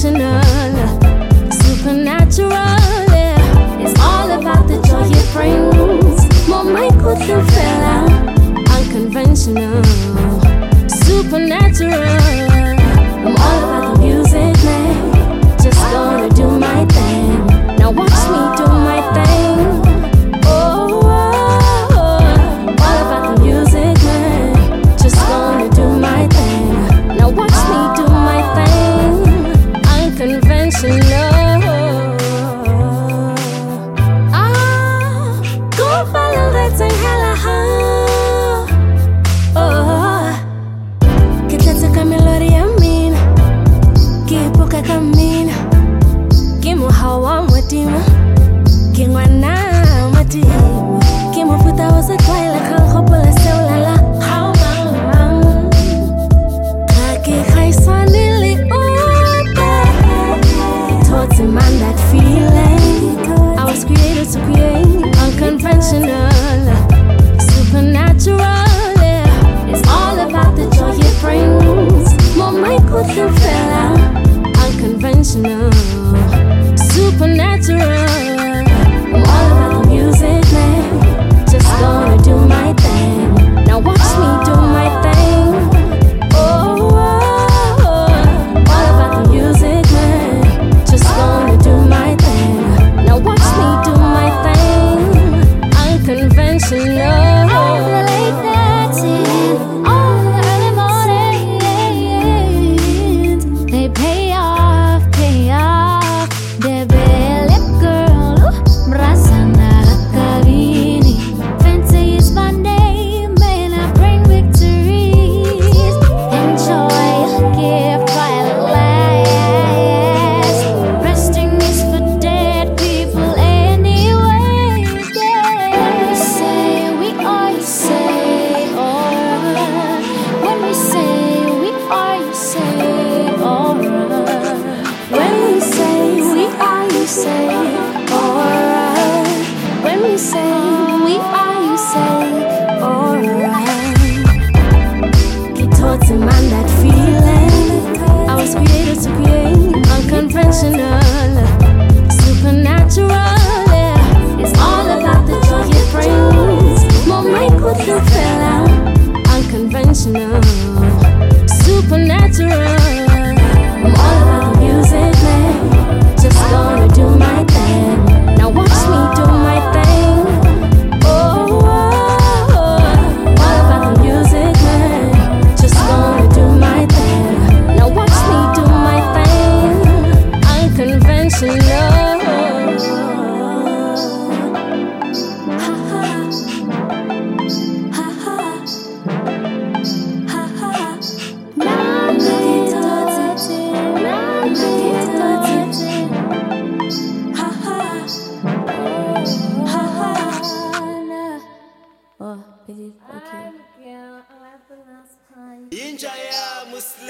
unconventional, supernatural. Yeah. It's all about the joy it brings. More Michael than Fela, unconventional, supernatural. I'm all about the music, man. Just gonna do my thing. Now watch me do my thing. Oh, oh, oh. All about the music, man. Just gonna do my thing. Now watch me do my thing. Unconventional. Ah, go follow that thing, hella high. Oh, que te toca melodia mina, que poca camina, que muhawa mwatima, que ngwana mwatima, que mufuta wasa kwaila kan khopola seulala. How long? Kake khaisani towards a man that feeling. I was created to create, unconventional, supernatural. Yeah. It's all about the joy it brings. More Michael than Fela, unconventional, supernatural. I'm all about the music, man. Just gonna do my thing. Now watch me do my thing. Oh, oh, oh. All about the music, man. Just gonna do my thing. Now watch me do my thing. Unconventional. All the late nights, all the early mornings, they pay off, pay off. Debele girl, merasa nakakabini. Fancy is my name, and I bring victories. Enjoy, give while it lasts. Resting is for dead people anyway. When we say we are, you say alright. When we say we are, you say alright. When we say we are, you say alright. When we say we are, you say alright. Get towards a man that feeling. I was created to create, unconventional, supernatural. Yeah. It's all about the joy it brings. More Michael than Fela, unconventional, supernatural. I'm all about the music, man. Just gonna do my thing. Now watch me do my thing. Oh, oh, oh. All about the music, man. Just gonna do my thing. Now watch me do my thing. Unconventional. Ha ha. Ha ha. Ha ha. Oh, okay. Injaya Muslim.